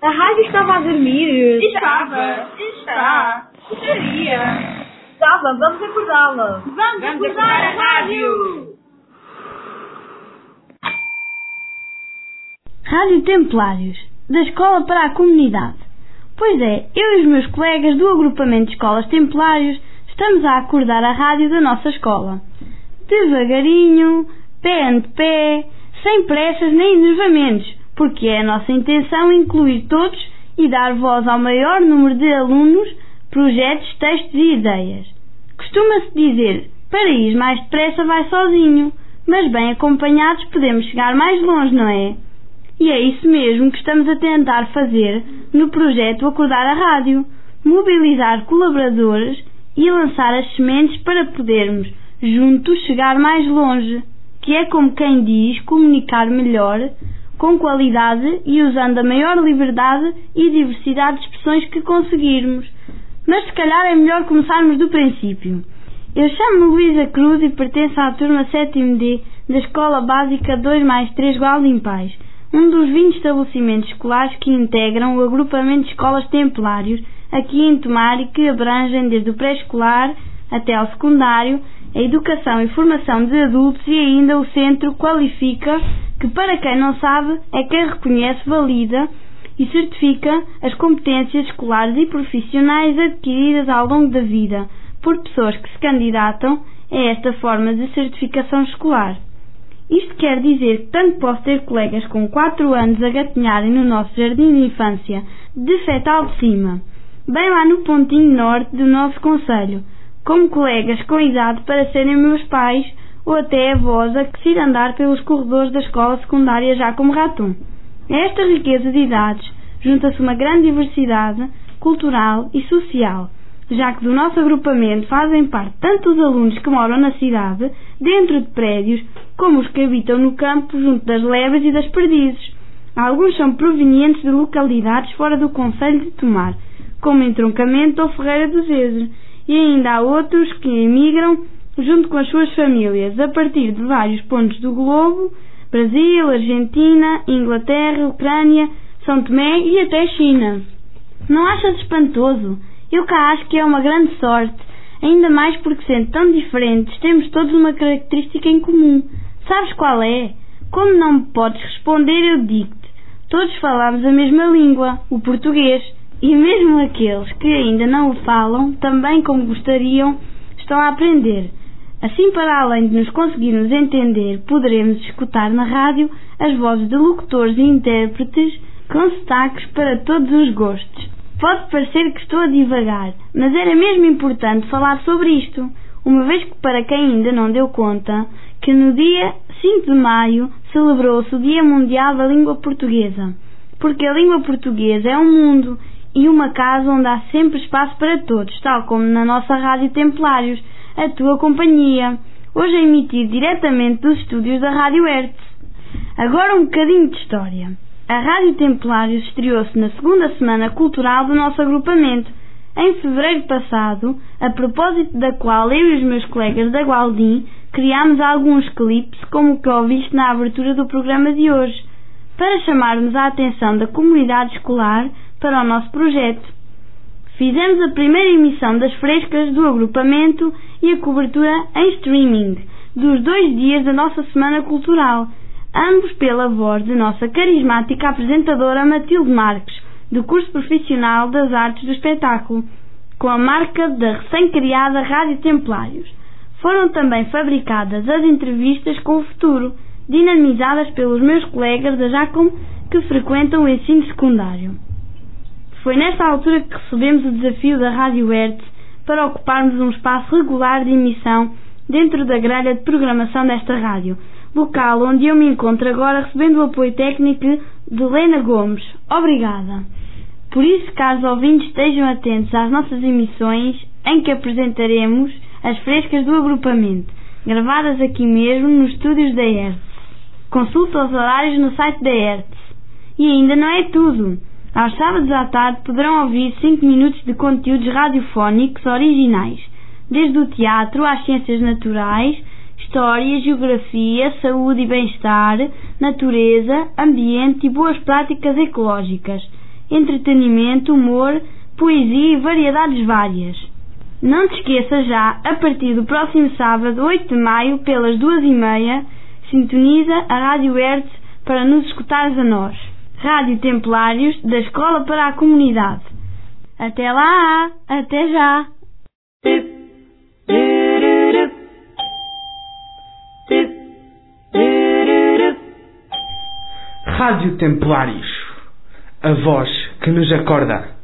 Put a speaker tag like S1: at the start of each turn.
S1: A rádio estava a dormir.
S2: Está. Estaria.
S1: Estava, vamos acordá-la.
S2: Vamos acordar a rádio.
S3: Rádio Templários, da escola para a comunidade. Pois é, eu e os meus colegas do agrupamento de escolas Templários estamos a acordar a rádio da nossa escola. Devagarinho, pé ante pé, sem pressas nem enervamentos, porque é a nossa intenção incluir todos e dar voz ao maior número de alunos, projetos, textos e ideias. Costuma-se dizer, para ir mais depressa vai sozinho, mas bem acompanhados podemos chegar mais longe, não é? E é isso mesmo que estamos a tentar fazer no projeto Acordar a Rádio, mobilizar colaboradores e lançar as sementes para podermos, juntos, chegar mais longe, que é como quem diz, comunicar melhor, com qualidade e usando a maior liberdade e diversidade de expressões que conseguirmos. Mas se calhar é melhor começarmos do princípio. Eu chamo-me Luísa Cruz e pertenço à turma 7º D da Escola Básica 2+3 Gualdim Pais, um dos 20 estabelecimentos escolares que integram o agrupamento de escolas Templários aqui em Tomar e que abrangem desde o pré-escolar até ao secundário, a educação e formação de adultos e ainda o Centro Qualifica, que para quem não sabe é quem reconhece, valida e certifica as competências escolares e profissionais adquiridas ao longo da vida por pessoas que se candidatam a esta forma de certificação escolar. Isto quer dizer que tanto posso ter colegas com 4 anos a gatinharem no nosso jardim de infância de Fetal de Cima, bem lá no pontinho norte do nosso concelho, como colegas com idade para serem meus pais ou até avós a que se ir andar pelos corredores da escola secundária já como ratum. A esta riqueza de idades junta-se uma grande diversidade cultural e social, já que do nosso agrupamento fazem parte tanto os alunos que moram na cidade, dentro de prédios, como os que habitam no campo junto das lebres e das perdizes. Alguns são provenientes de localidades fora do concelho de Tomar, como Entroncamento ou Ferreira do Zezer, e ainda há outros que emigram junto com as suas famílias, a partir de vários pontos do globo, Brasil, Argentina, Inglaterra, Ucrânia, São Tomé e até China. Não achas espantoso? Eu cá acho que é uma grande sorte, ainda mais porque sendo tão diferentes temos todos uma característica em comum. Sabes qual é? Como não me podes responder, eu digo-te. Todos falamos a mesma língua, o português, e mesmo aqueles que ainda não o falam, também como gostariam, estão a aprender. Assim, para além de nos conseguirmos entender, poderemos escutar na rádio as vozes de locutores e intérpretes com sotaques para todos os gostos. Pode parecer que estou a divagar, mas era mesmo importante falar sobre isto, uma vez que, para quem ainda não deu conta, que no dia 5 de maio celebrou-se o Dia Mundial da Língua Portuguesa, porque a língua portuguesa é um mundo e uma casa onde há sempre espaço para todos, tal como na nossa Rádio Templários, a tua companhia, hoje a emitir diretamente dos estúdios da Rádio Hertz. Agora um bocadinho de história. A Rádio Templários estreou-se na segunda semana cultural do nosso agrupamento, em fevereiro passado, a propósito da qual eu e os meus colegas da Gualdim criámos alguns clipes como o que ouviste na abertura do programa de hoje, para chamarmos a atenção da comunidade escolar para o nosso projeto. Fizemos a primeira emissão das frescas do agrupamento e a cobertura em streaming dos 2 dias da nossa Semana Cultural, ambos pela voz de nossa carismática apresentadora Matilde Marques, do curso profissional das artes do espetáculo, com a marca da recém-criada Rádio Templários. Foram também fabricadas as entrevistas com o futuro, dinamizadas pelos meus colegas da Jacom que frequentam o ensino secundário. Foi nesta altura que recebemos o desafio da Rádio Hertz para ocuparmos um espaço regular de emissão dentro da grelha de programação desta rádio, local onde eu me encontro agora recebendo o apoio técnico de Helena Gomes. Obrigada! Por isso, caros ouvintes, estejam atentos às nossas emissões em que apresentaremos as frescas do agrupamento, gravadas aqui mesmo nos estúdios da Hertz. Consulta os horários no site da Hertz. E ainda não é tudo. Aos sábados à tarde poderão ouvir 5 minutos de conteúdos radiofónicos originais, desde o teatro às ciências naturais, história, geografia, saúde e bem-estar, natureza, ambiente e boas práticas ecológicas. entretenimento, humor, poesia e variedades várias. Não te esqueças já, a partir do próximo sábado, 8 de maio, pelas 2h30, sintoniza a Rádio Hertz para nos escutares a nós. Rádio Templários, da Escola para a Comunidade. Até lá! Até já!
S4: Rádio Templários, a voz que nos acorda.